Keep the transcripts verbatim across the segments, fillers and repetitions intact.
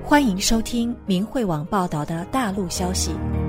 欢迎收听明慧网报道的大陆消息。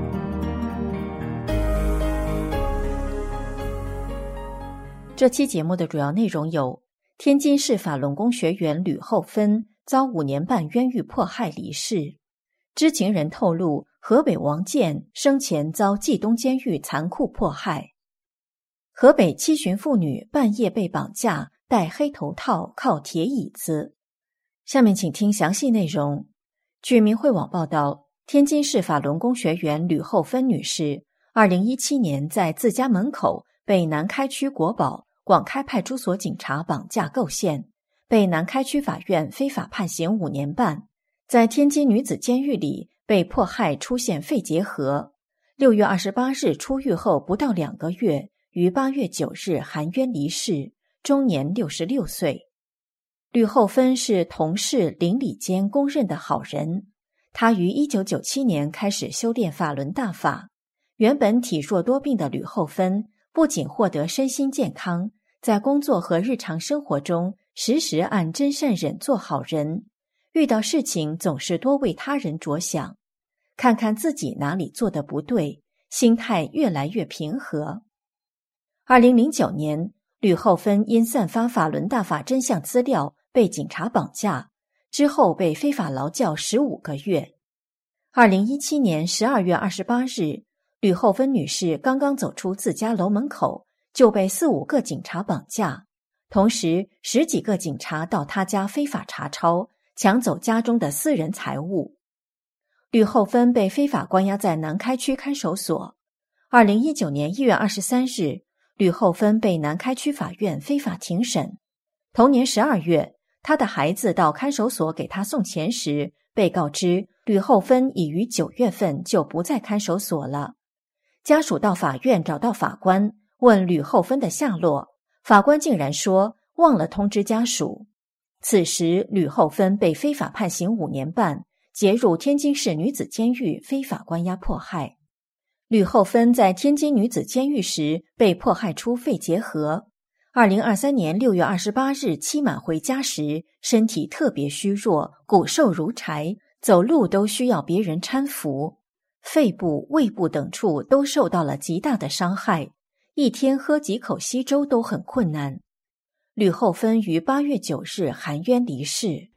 这期节目的主要内容有：天津市法轮功学员吕厚芬遭五年半冤狱迫害离世；知情人透露，河北王建生前遭冀东监狱残酷迫害；河北七旬妇女半夜被绑架，戴黑头套靠铁椅子。下面请听详细内容。据明慧网报道，天津市法轮功学员吕厚芬女士二零一七年在自家门口被南开区国保广开派出所警察绑架构陷，被南开区法院非法判刑五年半，在天津女子监狱里被迫害出现肺结核。六月二十八日出狱后不到两个月，于八月九日含冤离世，终年六十六岁。吕厚芬是同市邻里间公认的好人，她于一九九七年开始修炼法轮大法。原本体弱多病的吕厚芬不仅获得身心健康，在工作和日常生活中时时按真善忍做好人，遇到事情总是多为他人着想，看看自己哪里做得不对，心态越来越平和。二零零九年，吕厚芬因散发法轮大法真相资料被警察绑架，之后被非法劳教十五个月。二零一七年十二月二十八日，吕厚芬女士刚刚走出自家楼门口，就被四五个警察绑架，同时十几个警察到她家非法查抄，抢走家中的私人财物。吕厚芬被非法关押在南开区看守所。二零一九年一月二十三日，吕厚芬被南开区法院非法庭审。同年十二月，他的孩子到看守所给他送钱时，被告知吕厚芬已于九月份就不在看守所了。家属到法院找到法官，问吕厚芬的下落，法官竟然说忘了通知家属。此时吕厚芬被非法判刑五年半，结入天津市女子监狱非法关押迫害。吕厚芬在天津女子监狱时被迫害出肺结核。二零二三年六月二十八日期满回家时，身体特别虚弱，骨瘦如柴，走路都需要别人搀扶，肺部、胃部等处都受到了极大的伤害，一天喝几口稀粥都很困难。吕厚芬于八月九日含冤离世。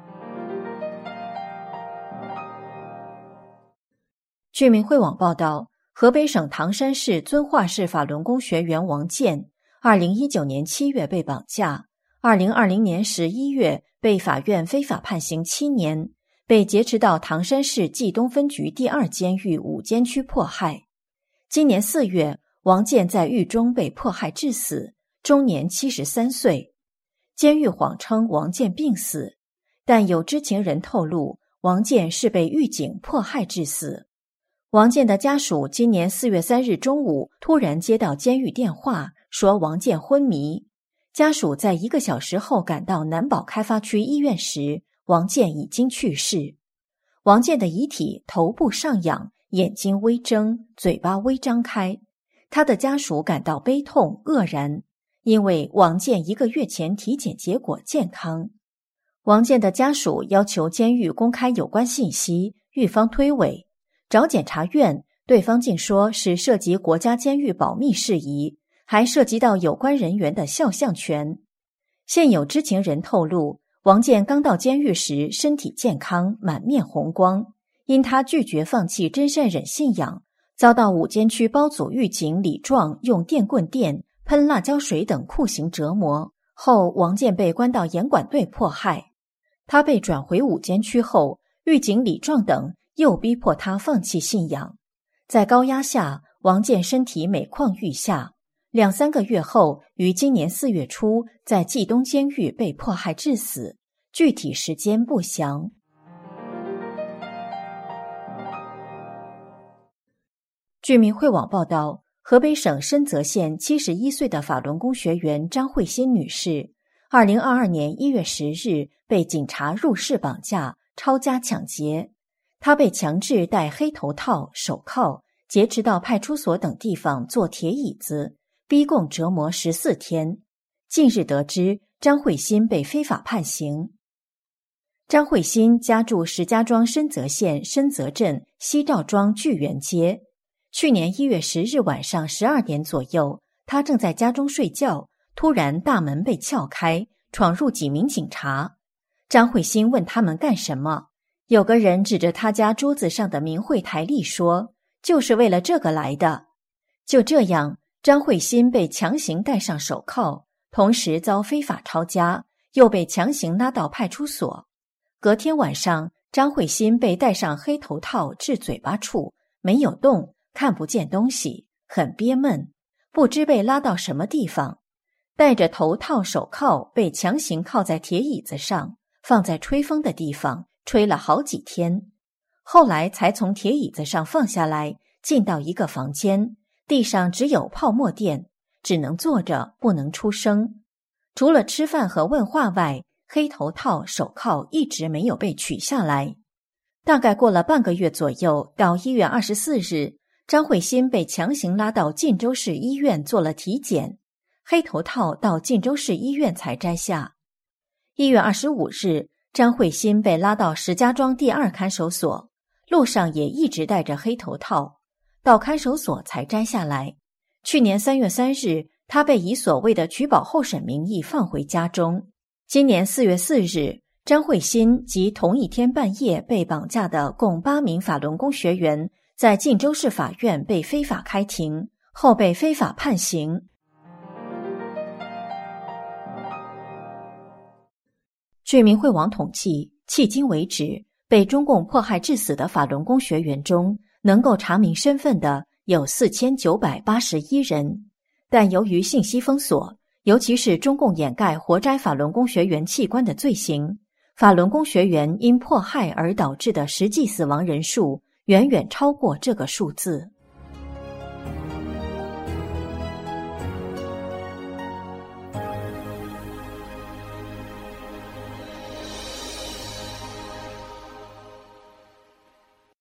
据明慧网报道，河北省唐山市遵化市法轮功学员王建二零一九年七月被绑架，二零二零年十一月被法院非法判刑七年，被劫持到唐山市冀东分局第二监狱五监区迫害。今年四月，王建在狱中被迫害致死，终年七十三岁。监狱谎称王建病死，但有知情人透露，王建是被狱警迫害致死。王建的家属今年四月三日中午突然接到监狱电话，说王建昏迷。家属在一个小时后赶到南宝开发区医院时，王建已经去世。王建的遗体头部上仰，眼睛微睁，嘴巴微张开。他的家属感到悲痛愕然，因为王建一个月前体检结果健康。王建的家属要求监狱公开有关信息，狱方推诿。找检察院，对方竟说是涉及国家监狱保密事宜，还涉及到有关人员的肖像权。现有知情人透露，王建刚到监狱时身体健康，满面红光，因他拒绝放弃真善忍信仰，遭到五监区包组狱警李壮用电棍电、喷辣椒水等酷刑折磨，后王建被关到严管队迫害。他被转回五监区后，狱警李壮等又逼迫他放弃信仰。在高压下，王建身体每况愈下，两三个月后，于今年四月初在冀东监狱被迫害致死，具体时间不详。据明慧网报道，河北省深泽县七十一岁的法轮功学员张慧欣女士，二零二二年一月十日被警察入室绑架、抄家抢劫。她被强制戴黑头套、手铐，劫持到派出所等地方坐铁椅子，逼供折磨十四天。近日得知张慧欣被非法判刑。 张慧欣家住石家庄深泽县深泽镇西赵庄聚源街。去年一月十日晚上十二点左右，他正在家中睡觉，突然大门被撬开，闯入几名警察。张慧欣问他们干什么，有个人指着他家桌子上的明慧台历说，就是为了这个来的。就这样，张慧欣被强行戴上手铐，同时遭非法抄家，又被强行拉到派出所。隔天晚上，张慧欣被戴上黑头套至嘴巴处，没有动，看不见东西，很憋闷，不知被拉到什么地方。戴着头套手铐，被强行铐在铁椅子上，放在吹风的地方，吹了好几天。后来才从铁椅子上放下来，进到一个房间，地上只有泡沫垫，只能坐着，不能出声。除了吃饭和问话外，黑头套手铐一直没有被取下来。大概过了半个月左右，到一月二十四日，张慧欣被强行拉到晋州市医院做了体检，黑头套到晋州市医院才摘下。一月二十五日，张慧欣被拉到石家庄第二看守所，路上也一直戴着黑头套，到看守所才摘下来。去年三月三日，他被以所谓的取保候审名义放回家中。今年四月四日，张慧欣及同一天半夜被绑架的共八名法轮功学员，在晋州市法院被非法开庭，后被非法判刑。据明慧网统计，迄今为止，被中共迫害致死的法轮功学员中，能够查明身份的有四千九百八十一人，但由于信息封锁，尤其是中共掩盖活摘法轮功学员器官的罪行，法轮功学员因迫害而导致的实际死亡人数远远超过这个数字。